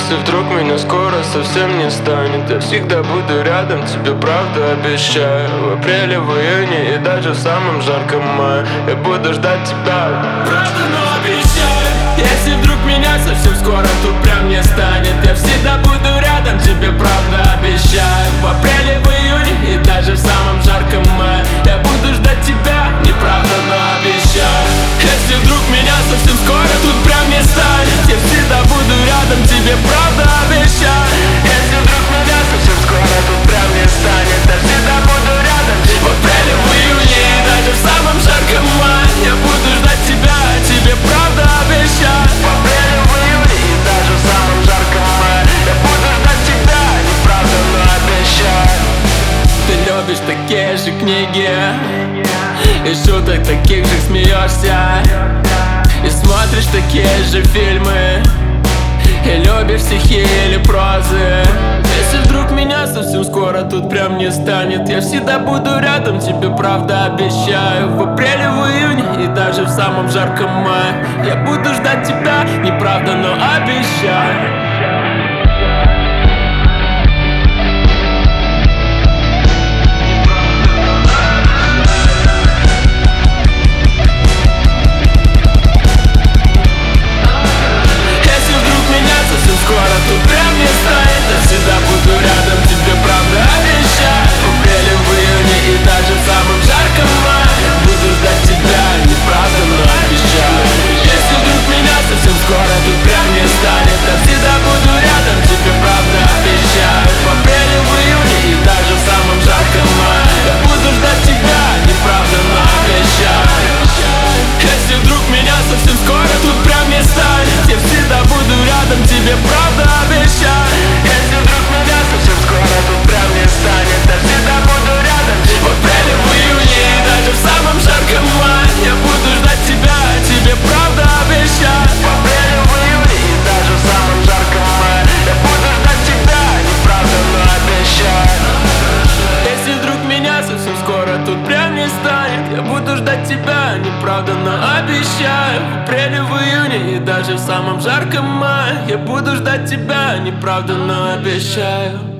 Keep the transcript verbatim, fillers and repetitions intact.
Если вдруг меня скоро совсем не станет, я всегда буду рядом, тебе правда обещаю. В апреле, в июне и даже в самом жарком мае я буду ждать тебя. Правда, но обещаю. Если вдруг меня совсем скоро тут прям не станет, я всегда буду рядом, тебе правда обещаю. В апреле, в июне и даже в самом жарком мае я буду ждать тебя, неправда, но обещаю. Если вдруг меня совсем скоро тут прям не станет, я всегда буду рядом, тебе правда обещаю. Если вдруг меня совсем скоро тут прям не станет, я всегда буду рядом, в апреле, в июне и даже в самом жарком мае я буду ждать тебя, тебе правда обещаю. В апреле, в июне и даже в самом жарком мае я буду ждать тебя, неправда, но обещаю. Ты любишь такие же книги и шуток таких же смеешься, и смотришь такие же фильмы, и любишь стихи или прозы. Если вдруг меня совсем скоро тут прям не станет, я всегда буду рядом, тебе правда обещаю. В апреле, в июне и даже в самом жарком мае я буду ждать тебя, неправда, но обещаю. Скоро тут прям не станет, я всегда буду рядом, тебе правда обещаю. В апреле, в июне и даже в самом жарком мае буду ждать тебя, неправда, но обещаю. Если вдруг меня совсем скоро тут прям не станет, я всегда буду рядом, тебе правда обещаю. В апреле, в июне и даже в самом жарком мае я буду ждать тебя, неправда, но обещаю. Если вдруг меня совсем скоро тут прям не станет, я всегда буду рядом, тебе правда обещаю. Если вдруг меня совсем скоро тут прям не станет, я всегда буду рядом, в апреле, в июне и даже в самом жарком мае я буду ждать тебя, тебе правда обещаю. В апреле, в июне и даже в самом жарком мае я буду ждать тебя, неправда, но обещаю. Если вдруг меня совсем скоро тут прям не станет, я буду ждать тебя, неправда, но обещаю. В апреле, в июне и даже в самом жарком мае я буду ждать тебя, неправда, но обещаю.